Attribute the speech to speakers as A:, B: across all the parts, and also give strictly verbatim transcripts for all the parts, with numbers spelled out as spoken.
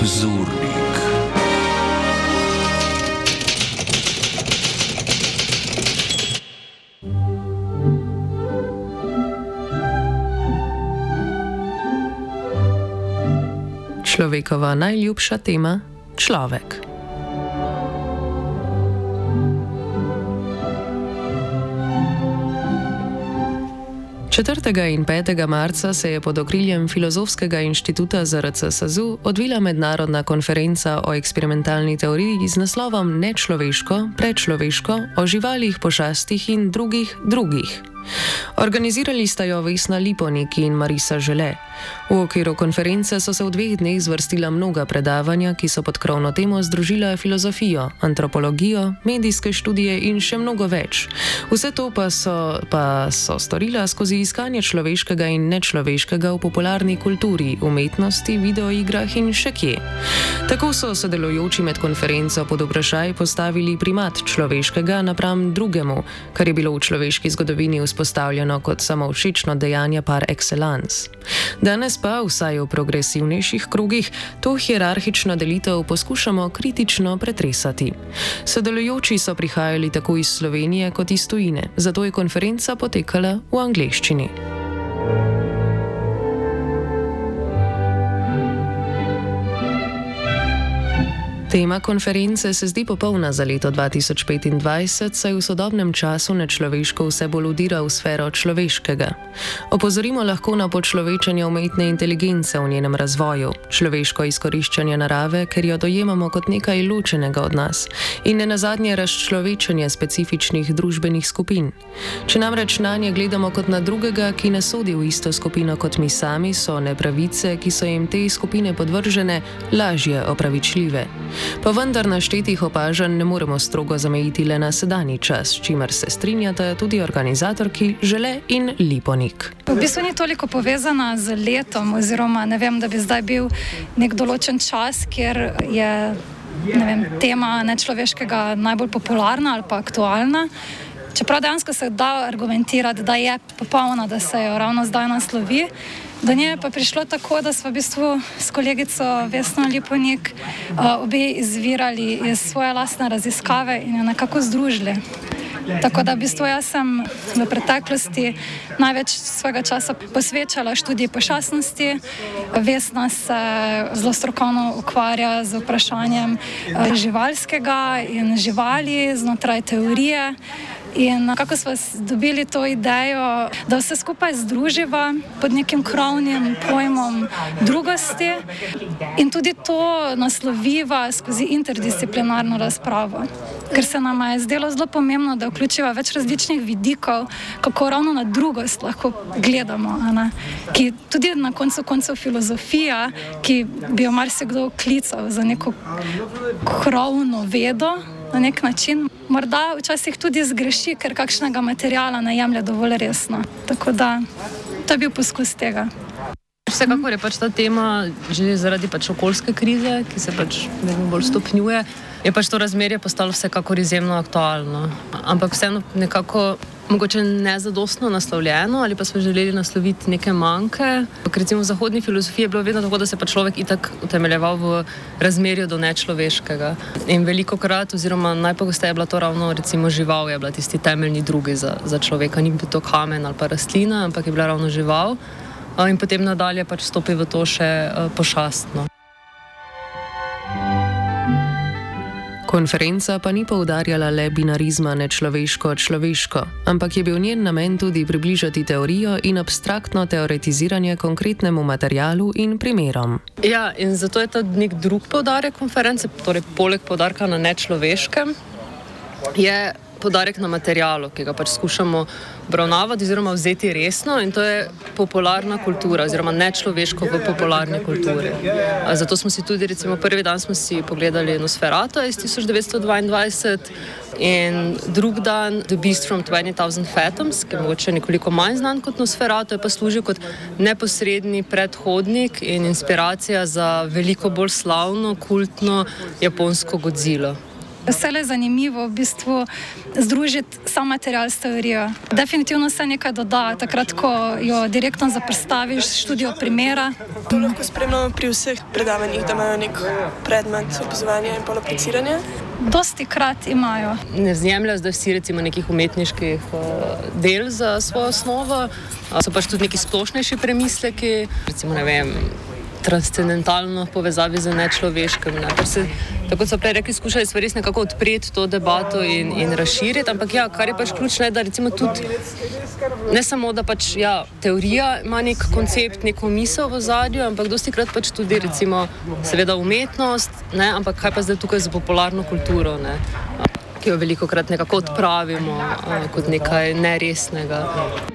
A: Obzornik. Človekova najljubša tema – človek. četrtega in petega marca se je pod okriljem Filozofskega inštituta Z R C S A Z U odvila mednarodna konferenca o eksperimentalni teoriji z naslovom Nečloveško, predčloveško, o živalih, pošastih in drugih drugih. Organizirali sta jo Vesna Liponik in Marisa Žele. V okviru konference so se v dveh dneh zvrstila mnoga predavanja, ki so pod krovno temo združila filozofijo, antropologijo, medijske študije in še mnogo več. Vse to pa so, pa so storila skozi iskanje človeškega in nečloveškega v popularni kulturi, umetnosti, videoigrah in še kje. Tako so sodelujoči med konferenco pod vprašaj postavili primat človeškega napram drugemu, kar je bilo v človeški zgodovini vzpostavljeno kot samovšečno dejanje par excellence. Danes pa, vsaj v progresivnejših krogih, to hierarhično delitev poskušamo kritično pretresati. Sodelujoči so prihajali tako iz Slovenije kot iz tujine, zato je konferenca potekala v angleščini. Tema konference se zdi popolna za leto dva tisoč petindvajset, saj v sodobnem času nečloveško vse bolj udira v sfero človeškega. Opozorimo lahko na počlovečenje umetne inteligence v njenem razvoju, človeško izkoriščanje narave, ker jo dojemamo kot nekaj ločenega od nas, in nenazadnje razčlovečenje specifičnih družbenih skupin. Če namreč nanje gledamo kot na drugega, ki ne sodi v isto skupino kot mi sami, so nepravice, ki so jim te skupine podvržene, lažje opravičljive. Pa vendar naštetih opažanj ne moremo strogo zamejiti le na sedanji čas, s čimer se strinjata tudi organizatorki Žele in Liponik.
B: V bistvu ni toliko povezana z letom, oziroma ne vem, da bi zdaj bil nek določen čas, kjer je ne vem, tema nečloveškega najbolj popularna ali pa aktualna. Čeprav dejansko se da argumentirati, da je popolna, da se jo ravno zdaj naslovi. Do nje pa prišlo tako, da smo v bistvu s kolegico Vesno Liponik uh, obe izvirali iz svoje lastne raziskave in jo nekako združili. Tako da v bistvu jaz sem v preteklosti največ svojega časa posvečala študiji pošastnosti. Vesna se zelo strokovno ukvarja z vprašanjem uh, živalskega in živali znotraj teorije. In kako smo dobili to idejo, da vse skupaj združiva pod nekim krovnim pojmom drugosti in tudi to nasloviva skozi interdisciplinarno razpravo. Ker se nam je zdelo zelo pomembno, da vključiva več različnih vidikov, kako ravno na drugost lahko gledamo. Ne? Ki tudi na koncu koncev filozofija, ki bi jo marsikdo klical za neko krovno vedo, na nek način, morda včasih tudi zgreši, ker kakšnega materiala ne jemlje dovolj resno. Tako da, to je bil poskus tega.
C: Vsekakor je pač ta tema, že zaradi pač okoljske krize, ki se pač vedno bolj stopnjuje, je pač to razmerje postalo vsekakor izjemno aktualno. Ampak vseeno nekako mogoče nezadostno naslovljeno, ali pa smo želeli nasloviti neke manjke. Recimo v zahodni filozofiji je bilo vedno tako, da se pa človek itak utemeljeval v razmerju do nečloveškega. In velikokrat, oziroma najpogosteje je bila to ravno recimo žival, je bila tisti temeljni drugi za, za človeka. Ni bil to kamen ali pa rastlina, ampak je bila ravno žival. In potem nadalje pač stopi v to še pošastno.
A: Konferenca pa ni poudarjala le binarizma nečloveško-človeško, ampak je bil njen namen tudi približati teorijo in abstraktno teoretiziranje konkretnemu materialu in primerom.
C: Ja, in zato je ta nek drug poudarek konference, torej poleg poudarka na nečloveškem, je poudarek na materialu, ki ga pač skušamo obravnavati oziroma vzeti resno, in to je popularna kultura oziroma nečloveško v popularni kulturi. Zato smo si tudi, recimo prvi dan smo si pogledali Nosferata iz tisoč devetsto dvaindvajset in drug dan The Beast from twenty thousand Fathoms, ki je mogoče nekoliko manj znan kot Nosferatu, je pa služil kot neposredni predhodnik in inspiracija za veliko bolj slavno, kultno japonsko Godzillo.
B: Vse je zanimivo v bistvu združiti sam material s teorijo. Definitivno se nekaj doda, takrat, ko jo direktno zaprstaviš študijo primera.
D: To lahko spremljamo pri vseh predavanjih, da imajo nek predmet opazovanja in pa apliciranja.
B: Dosti krat imajo.
C: Ne vzjemljajo zdaj vsi recimo nekih umetniških uh, del za svojo osnovo, uh, so pač tudi neki splošnejši premisleki, recimo ne vem, transcendentalno povezavi z nečloveškim. Ne. Se, tako so prej rekli, skušali smo res nekako odpreti to debato in, in razširiti, ampak ja, kar je pač ključno, je, da recimo tudi ne samo, da pač ja, teorija ima nek koncept, neko misel v ozadju, ampak dostikrat pač tudi recimo seveda umetnost, ne, ampak kaj pa zdaj tukaj za popularno kulturo, ne, ki jo velikokrat nekako odpravimo a, kot nekaj neresnega.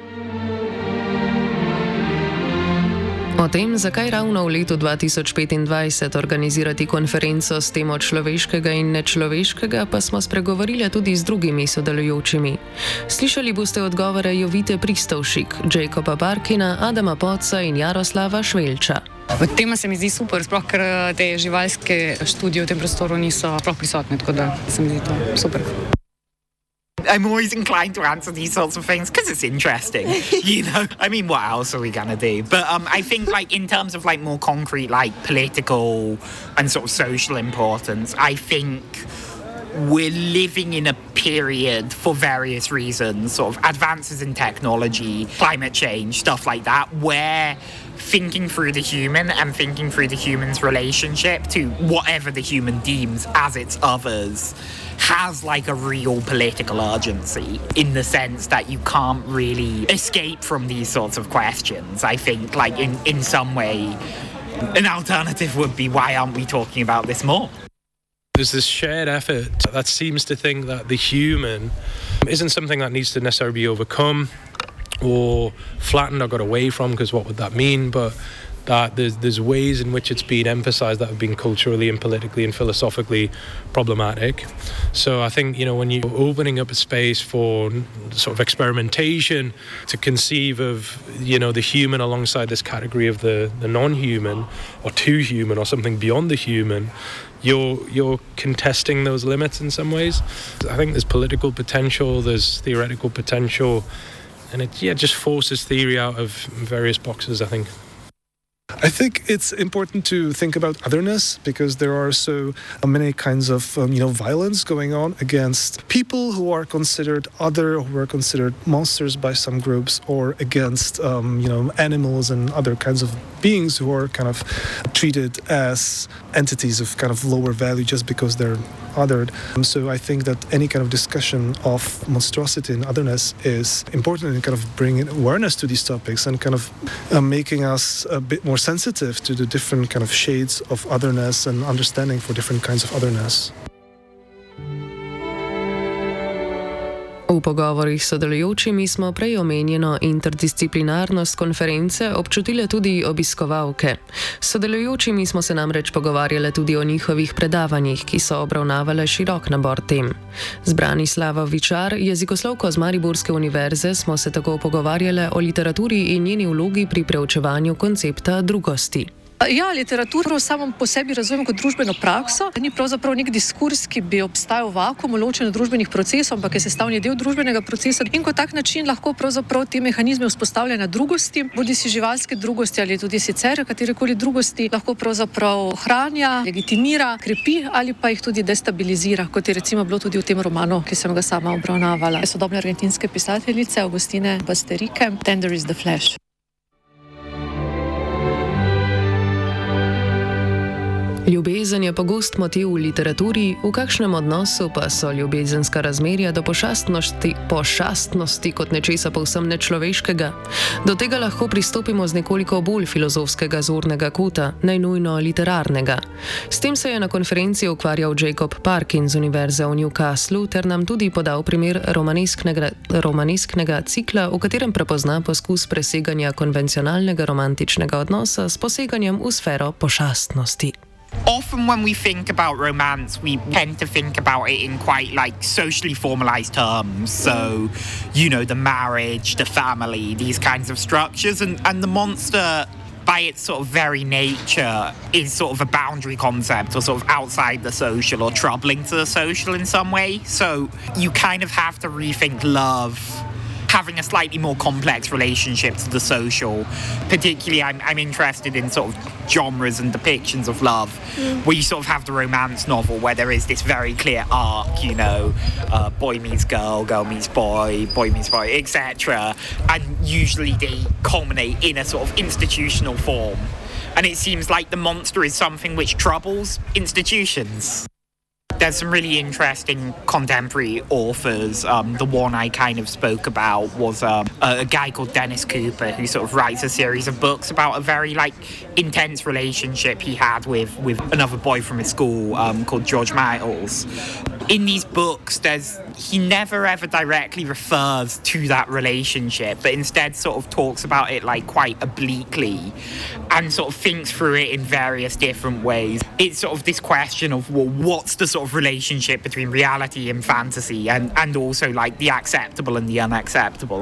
A: O tem, zakaj ravno v letu dva tisoč petindvajset organizirati konferenco s temo človeškega in nečloveškega, pa smo spregovorili tudi z drugimi sodelujočimi. Slišali boste odgovore Jovite Pristovšik, Jacoba Parkina, Adama Poca in Jaroslava Švelča.
E: Tema se mi zdi super, sploh ker te živalske študije v tem prostoru niso sploh prisotne, tako da se mi zdi to super.
F: I'm always inclined to answer these sorts of things because it's interesting, you know. I mean, what else are we gonna do? But um, I think, like, in terms of like more concrete, like political and sort of social importance, I think we're living in a period for various reasons, sort of advances in technology, climate change, stuff like that, where thinking through the human and thinking through the human's relationship to whatever the human deems as its others has like a real political urgency in the sense that you can't really escape from these sorts of questions. I think like in, in some way an alternative would be, why aren't we talking about this more?
G: There's this shared effort that seems to think that the human isn't something that needs to necessarily be overcome or flattened or got away from, because what would that mean? But that there's there's ways in which it's been emphasized that have been culturally and politically and philosophically problematic. So I think, you know, when you're opening up a space for sort of experimentation to conceive of, you know, the human alongside this category of the, the non-human or too human or something beyond the human, you're you're contesting those limits in some ways. I think there's political potential, there's theoretical potential, and it yeah just forces theory out of various boxes, I think.
H: I think it's important to think about otherness because there are so many kinds of um, you know violence going on against people who are considered other, who are considered monsters by some groups, or against um, you know animals and other kinds of beings who are kind of treated as entities of kind of lower value just because they're othered. Um, so I think that any kind of discussion of monstrosity and otherness is important in kind of bringing awareness to these topics and kind of uh, making us a bit more sensitive to the different kind of shades of otherness and understanding for different kinds of otherness.
A: V pogovorih s sodelujočimi smo prej omenjeno interdisciplinarnost konference občutile tudi obiskovalke. S sodelujočimi smo se namreč pogovarjale tudi o njihovih predavanjih, ki so obravnavale širok nabor tem. Z Branislavo Vičar, jezikoslovko z Mariborske univerze, smo se tako pogovarjale o literaturi in njeni vlogi pri preučevanju koncepta drugosti.
I: Ja, literaturo samo po sebi razumem kot družbeno prakso. Ni pravzaprav nek diskurs, ki bi obstajal v vakuumu, ločen od družbenih procesov, ampak je sestavni del družbenega procesa. In kot tak način lahko pravzaprav te mehanizme vzpostavljanja drugosti, bodi si živalske drugosti ali tudi sicer katerekoli drugosti, lahko pravzaprav ohranja, legitimira, krepi ali pa jih tudi destabilizira, kot je recimo bilo tudi v tem romanu, ki sem ga sama obravnavala. Sodobne argentinske pisateljice Augustine Basterike, Tender is the Flesh.
A: Ljubezen je pogost motiv v literaturi, v kakšnem odnosu pa so ljubezenska razmerja do pošastnosti, pošastnosti kot nečesa povsem nečloveškega. Do tega lahko pristopimo z nekoliko bolj filozofskega zornega kota, najnujno literarnega. S tem se je na konferenci ukvarjal Jacob Parkin z Univerze v Newcastlu ter nam tudi podal primer romanesknega, romanesknega cikla, v katerem prepozna poskus preseganja konvencionalnega romantičnega odnosa s poseganjem v sfero pošastnosti.
F: Often when we think about romance, we tend to think about it in quite like socially formalized terms. So, you know, the marriage, the family, these kinds of structures. And, and the monster by its sort of very nature, is sort of a boundary concept or sort of outside the social or troubling to the social in some way. So you kind of have to rethink love having a slightly more complex relationship to the social. Particularly, I'm, I'm interested in sort of genres and depictions of love, mm. where you sort of have the romance novel where there is this very clear arc, you know, uh, boy meets girl, girl meets boy, boy meets boy, et cetera. And usually they culminate in a sort of institutional form. And it seems like the monster is something which troubles institutions. There's some really interesting contemporary authors. Um, the one I kind of spoke about was um, a, a guy called Dennis Cooper, who sort of writes a series of books about a very like intense relationship he had with, with another boy from his school um, called George Miles. In these books, there's he never ever directly refers to that relationship, but instead sort of talks about it like quite obliquely and sort of thinks through it in various different ways. It's sort of this question of, well, what's the sort of relationship between reality and fantasy, and, and also like the acceptable and the unacceptable.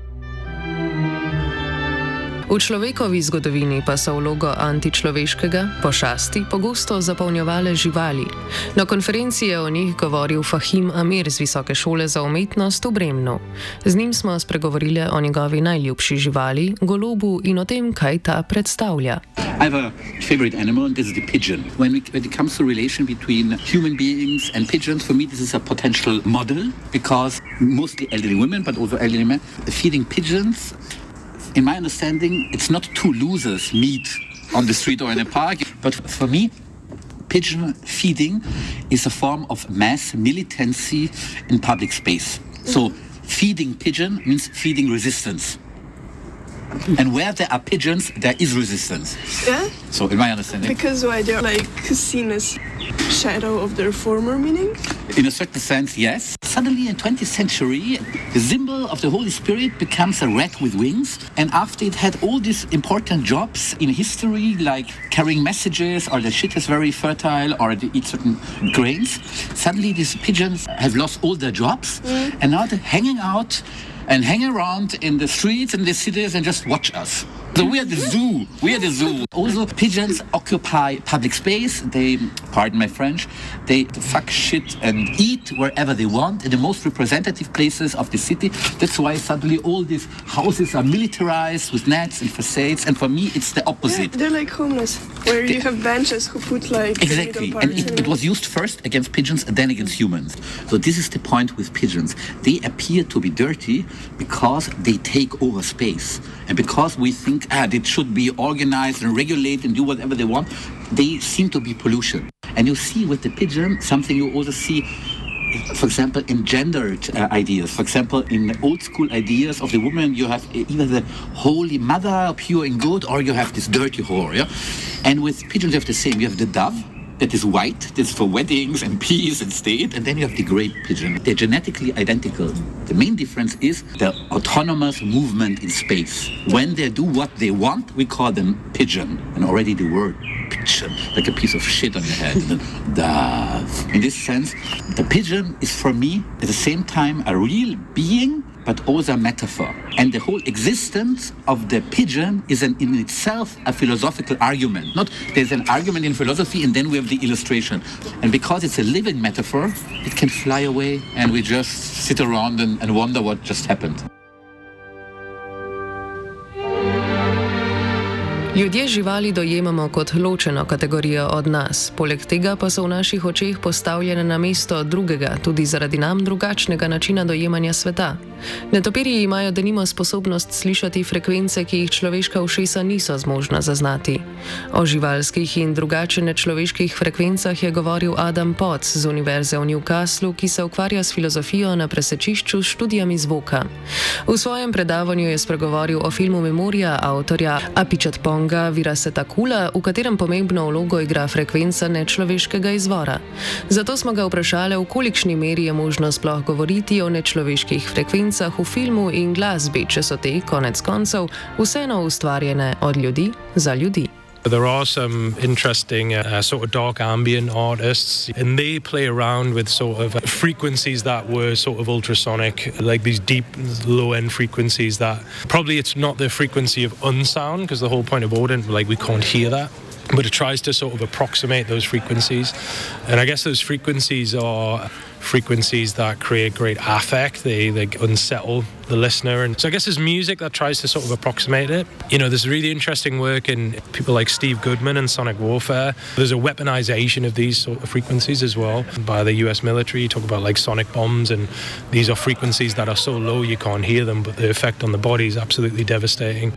A: V človekovi zgodovini pa so vlogo antičloveškega, pošasti, pogosto zapolnjevale živali. Na konferenci je o njih govoril Fahim Amir z Visoke šole za umetnost v Bremnu. Z njim smo spregovorili o njegovi najljubši živali, golobu, in o tem, kaj ta predstavlja.
J: I have a favorite animal, and this is the pigeon. When, we, when it comes to relation between human beings and pigeons, for me this is a potential model, because mostly elderly women, but also elderly men, feeding pigeons. In my understanding, it's not two losers meet on the street or in a park, but for me, pigeon feeding is a form of mass militancy in public space. So feeding pigeon means feeding resistance. And where there are pigeons, there is resistance.
D: Yeah?
J: So in my understanding.
D: Because why they're like seen as shadow of their former meaning?
J: In a certain sense, yes. Suddenly in twentieth century, the symbol of the Holy Spirit becomes a rat with wings. And after it had all these important jobs in history, like carrying messages, or the shit is very fertile, or they eat certain grains, suddenly these pigeons have lost all their jobs. Mm. And now they're hanging out and hang around in the streets and the cities and just watch us. So we are the zoo. We are the zoo. Also, pigeons occupy public space. They, pardon my French, they fuck shit and eat wherever they want in the most representative places of the city. That's why suddenly all these houses are militarized with nets and facades. And for me, it's the opposite.
D: Yeah, they're like homeless, where they, you have benches who put like
J: exactly. And it, it was used first against pigeons and then against humans. So this is the point with pigeons. They appear to be dirty because they take over space, and because we think ah, it should be organized and regulated and do whatever they want, they seem to be pollution. And you see with the pigeon something you also see, for example, in gendered uh, ideas. For example, in old school ideas of the woman, you have either the holy mother, pure and good, or you have this dirty whore. Yeah? And with pigeons you have the same. You have the dove, that is white, that's for weddings and peace and state, and then you have the great pigeon. They're genetically identical. The main difference is the autonomous movement in space. When they do what they want, we call them pigeon. And already the word pigeon, like a piece of shit on your head. And then, dove. In this sense, the pigeon is for me at the same time a real being, but also a metaphor. And the whole existence of the pigeon is an, in itself a philosophical argument. Not there's an argument in philosophy and then we have the illustration. And because it's a living metaphor, it can fly away and we just sit around and, and wonder what just happened.
A: Ljudje živali dojemamo kot ločeno kategorijo od nas, poleg tega pa so v naših očeh postavljene na mesto drugega, tudi zaradi nam drugačnega načina dojemanja sveta. Netopirji imajo denimo sposobnost slišati frekvence, ki jih človeška ušesa niso zmožna zaznati. O živalskih in drugače nečloveških frekvencah je govoril Adam Potts z Univerze v Newcastlu, ki se ukvarja s filozofijo na presečišču s študijami zvoka. V svojem predavanju je spregovoril o filmu Memorija avtorja Apichatponga Virasetakula, v katerem pomembno vlogo igra frekvenca nečloveškega izvora. Zato smo ga vprašali, v kolikšni meri je možno sploh govoriti o nečloveških frekvencah v filmu in glasbi, če so te, konec koncev, vseeno ustvarjene od ljudi za ljudi.
G: There are some interesting uh, sort of dark ambient artists, and they play around with sort of frequencies that were sort of ultrasonic, like these deep low-end frequencies that probably it's not the frequency of unsound, because the whole point of Odin, like we can't hear that, but it tries to sort of approximate those frequencies. And I guess those frequencies are frequencies that create great affect. They, they unsettle the listener. And so I guess there's music that tries to sort of approximate it. You know, there's really interesting work in people like Steve Goodman and Sonic Warfare. There's a weaponization of these sort of frequencies as well by the U S military. You talk about like sonic bombs, and these are frequencies that are so low you can't hear them, but the effect on the body is absolutely devastating.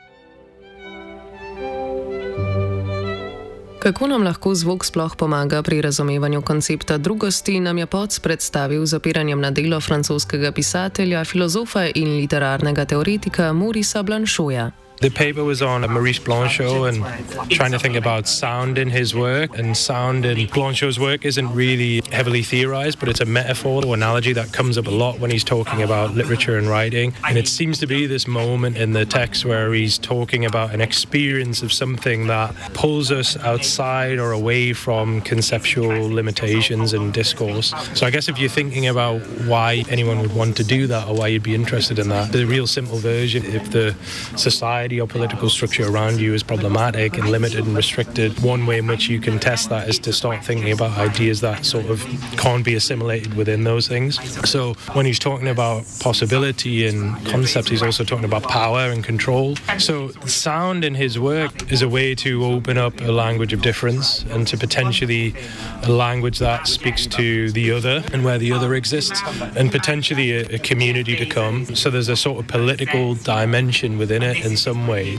A: Kako nam lahko zvok sploh pomaga pri razumevanju koncepta drugosti, nam je Poc predstavil z opiranjem na delo francoskega pisatelja, filozofa in literarnega teoretika Maurice Blanchoja.
G: The paper was on Maurice Blanchot and trying to think about sound in his work. And sound in Blanchot's work isn't really heavily theorized, but it's a metaphor or analogy that comes up a lot when he's talking about literature and writing. And it seems to be this moment in the text where he's talking about an experience of something that pulls us outside or away from conceptual limitations and discourse. So I guess if you're thinking about why anyone would want to do that or why you'd be interested in that, the real simple version, if the society or political structure around you is problematic and limited and restricted, one way in which you can test that is to start thinking about ideas that sort of can't be assimilated within those things. So when he's talking about possibility and concepts, he's also talking about power and control. So sound in his work is a way to open up a language of difference and to potentially a language that speaks to the other and where the other exists, and potentially a, a community to come. So there's a sort of political dimension within it in some way.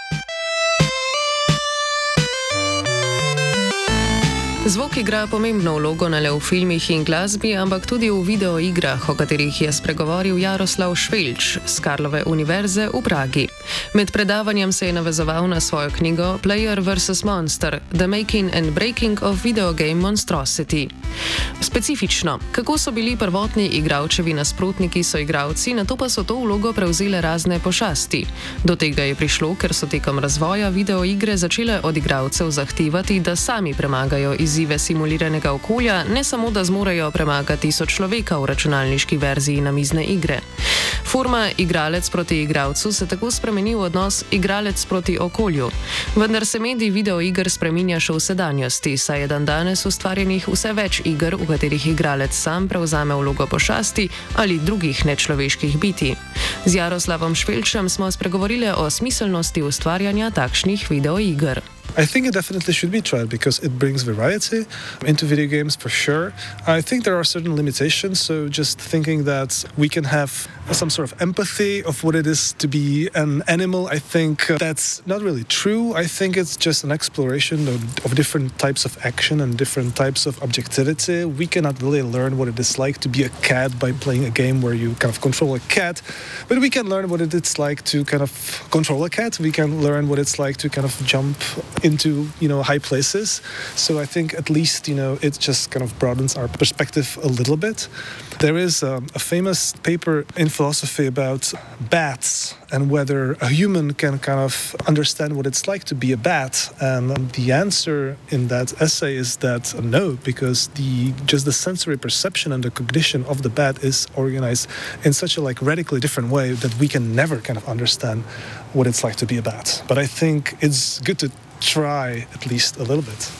A: Zvok igra pomembno vlogo ne le v filmih in glasbi, ampak tudi v videoigrah, o katerih je spregovoril Jaroslav Švelč z Karlove univerze v Pragi. Med predavanjem se je navezoval na svojo knjigo Player versus. Monster – The Making and Breaking of Video Game Monstrosity. Specifično, kako so bili prvotni igralčevi nasprotniki soigralci, nato pa so to vlogo prevzele razne pošasti. Do tega je prišlo, ker so tekom razvoja videoigre začele od igralcev zahtevati, da sami premagajo izzive simuliranega okolja, ne samo da zmorejo premagati sočloveka v računalniški verziji namizne igre. Forma igralec proti igralcu se tako spremeni v odnos igralec proti okolju. Vendar se medij videoiger spreminja še v sedanjosti, saj je dandanes ustvarjenih vse več iger, v katerih igralec sam prevzame vlogo pošasti ali drugih nečloveških bitij. Z Jaroslavom Švelčem smo spregovorili o smiselnosti ustvarjanja takšnih videoiger.
H: I think it definitely should be tried because it brings variety into video games for sure. I think there are certain limitations, so just thinking that we can have some sort of empathy of what it is to be an animal, I think that's not really true. I think it's just an exploration of, of different types of action and different types of objectivity. We cannot really learn what it is like to be a cat by playing a game where you kind of control a cat, but we can learn what it is like to kind of control a cat. We can learn what it's like to kind of jump into, you know, high places. So I think at least, you know, it just kind of broadens our perspective a little bit. There is um, a famous paper in philosophy about bats and whether a human can kind of understand what it's like to be a bat. And the answer in that essay is that no, because the just the sensory perception and the cognition of the bat is organized in such a like radically different way that we can never kind of understand what it's like to be a bat. But I think it's good to try at least a little bit.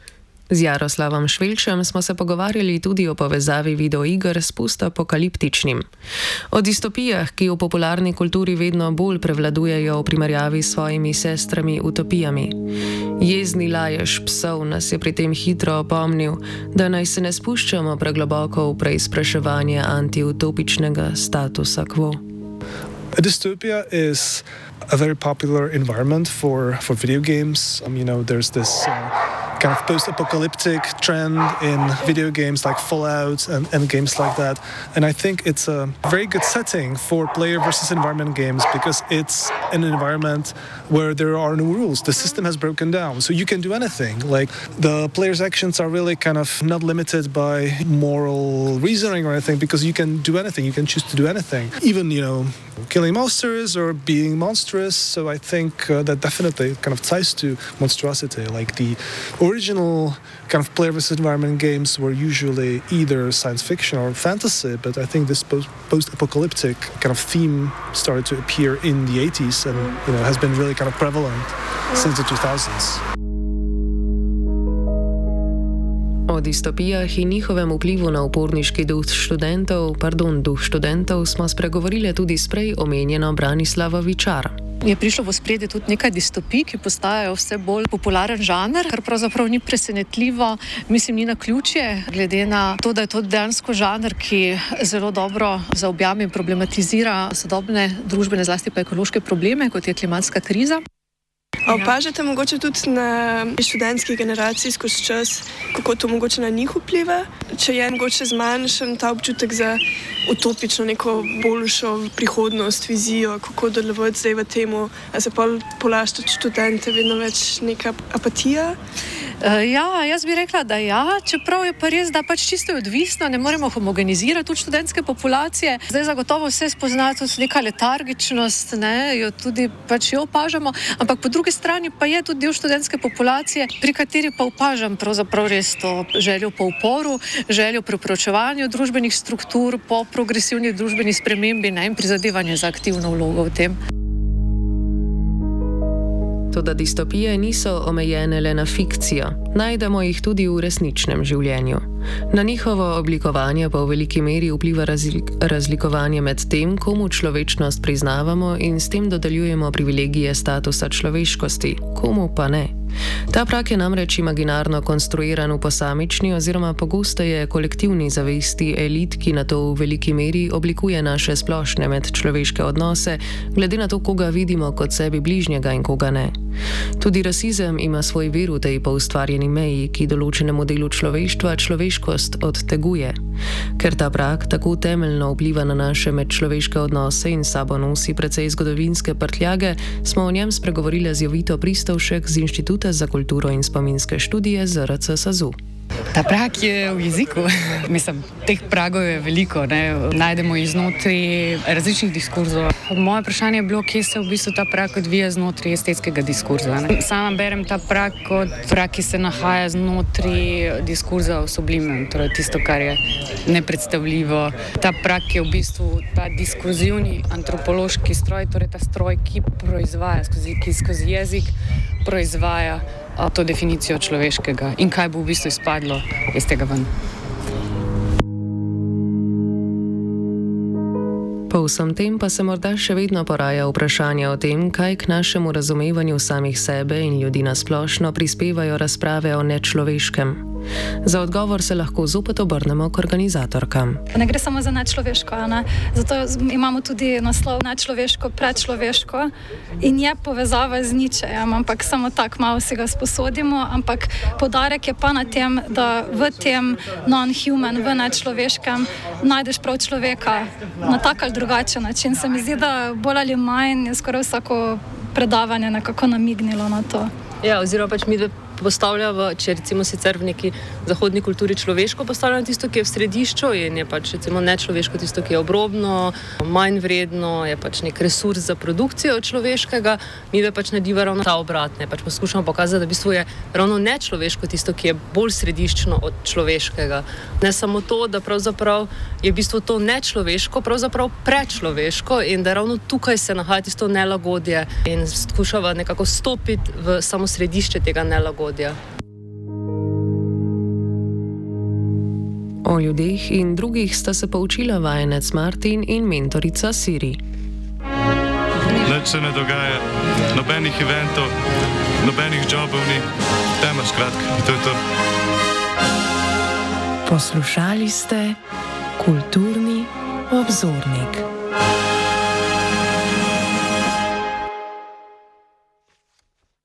A: Z Jaroslavom Švelčem smo se pogovarjali tudi o povezavi videoiger s postapokaliptičnim. O distopijah, ki v popularni kulturi vedno bolj prevladujejo v primerjavi s svojimi sestrami utopijami. Jezni lajež psov nas je pri tem hitro opomnil, da naj se ne spuščamo pregloboko v preizpraševanje antiutopičnega statusa quo.
H: A dystopia is a very popular environment for, for video games. Um, you know, there's this uh, kind of post-apocalyptic trend in video games like Fallout and, and games like that. And I think it's a very good setting for player versus environment games because it's an environment where there are no rules. The system has broken down, so you can do anything. Like the player's actions are really kind of not limited by moral reasoning or anything because you can do anything. You can choose to do anything, even, you know, killing monsters or being monstrous. So I think uh, that definitely kind of ties to monstrosity. Like the original kind of player versus environment games were usually either science fiction or fantasy, but I think this post- post-apocalyptic kind of theme started to appear in the eighties and, you know, has been really kind of prevalent since the two thousands.
A: O distopijah in njihovem vplivu na uporniški duh študentov, pardon, duh študentov smo spregovorili tudi s prej omenjeno Branislavo Vičar.
I: Je prišlo v ospredje tudi nekaj distopij, ki postajajo vse bolj popularen žanr, kar pravzaprav ni presenetljivo, mislim, ni naključje, glede na to, da je to dejansko žanr, ki zelo dobro zaobjame in problematizira sodobne družbene, zlasti pa ekološke probleme, kot je klimatska kriza.
D: A opažate mogoče tudi na študentski generaciji skozi čas, kako to mogoče na njih vpliva? Če je mogoče zmanjšan ta občutek za utopično neko boljšo prihodnost, vizijo, kako delovati zdaj v temu, a se pol polaščati študente vedno več neka apatija?
I: Ja, jaz bi rekla, da ja, čeprav je pa res, da pač čisto odvisno, ne moremo homogenizirati tudi študentske populacije. Zdaj zagotovo vse spozna tudi neka letargičnost, ne, jo tudi pač jo opažamo, ampak po drugi strani pa je tudi del študentske populacije, pri kateri pa opažam pravzaprav res to željo po uporu, željo po preprečevanju družbenih struktur, po progresivni družbeni spremembi, ne, in prizadevanje za aktivno vlogo v tem.
A: Toda distopije niso omejene le na fikcijo, najdemo jih tudi v resničnem življenju. Na njihovo oblikovanje pa v veliki meri vpliva razlik razlikovanje med tem, komu človečnost priznavamo in s tem dodeljujemo privilegije statusa človeškosti, komu pa ne. Ta prak je namreč imaginarno konstruiran v posamični oziroma pogosteje kolektivni zavesti elit, ki na to v veliki meri oblikuje naše splošne medčloveške odnose, glede na to, koga vidimo kot sebi bližnjega in koga ne. Tudi rasizem ima svoj vir v tej poustvarjeni meji, ki določenemu delu človeštva človeškost odteguje. Ker ta prak tako temeljno vpliva na naše medčloveške odnose in sabo nosi precej zgodovinske prtljage, smo o njem spregovorili z Jovito Pristovšek z Inštituta za kulturo in spominske študije Z R C S A Z U.
E: Ta prak je v jeziku. Mislim, teh pragov je veliko, ne? Najdemo jih znotraj različnih diskurzov. Moje vprašanje je bilo, kje se v bistvu ta prak odvija znotraj estetskega diskurza. Ne? Sama berem ta prak kot prak, ki se nahaja znotraj diskurza o sublimnem, torej tisto, kar je nepredstavljivo. Ta prak je v bistvu ta diskurzivni antropološki stroj, torej ta stroj, ki proizvaja, skozi, ki skozi jezik proizvaja a, to definicijo človeškega in kaj bo v bistvu izpadlo iz tega ven.
A: Po vsem tem pa se morda še vedno poraja vprašanje o tem, kaj k našemu razumevanju samih sebe in ljudi nasplošno prispevajo razprave o nečloveškem. Za odgovor se lahko zopet obrnemo k organizatorkam.
B: Ne gre samo za nečloveško, ne? Zato imamo tudi naslov nečloveško, predčloveško in je povezava z ničejem, ampak samo tak malo si ga sposodimo, ampak poudarek je pa na tem, da v tem non-human, v nečloveškem najdeš prav človeka na tak ali drugačen način. Se mi zdi, da bolj ali manj je skoraj vsako predavanje nekako namignilo na to.
C: Ja, oziroma pač mi postavlja, v, če recimo sicer v neki zahodni kulturi človeško postavljamo tisto, ki je v središču in je pač recimo nečloveško tisto, ki je obrobno, manj vredno, je pač nek resurs za produkcijo človeškega, mi da pač nadiva ravno ta obratne. Pač poskušamo pokazati, da v bistvu je ravno nečloveško tisto, ki je bolj središčno od človeškega. Ne samo to, da pravzaprav je v bistvu to nečloveško, pravzaprav prečloveško in da ravno tukaj se nahaja tisto nelagodje in skušava nekako stopiti v samo središče tega nelagodja.
A: O ljudeh in drugih sta se poučila vajenec Martin in mentorica Siri.
K: Nič se ne dogaja, nobenih eventov, nobenih jobov ni, tema skratka, to je to.
A: Poslušali ste Kulturni obzornik.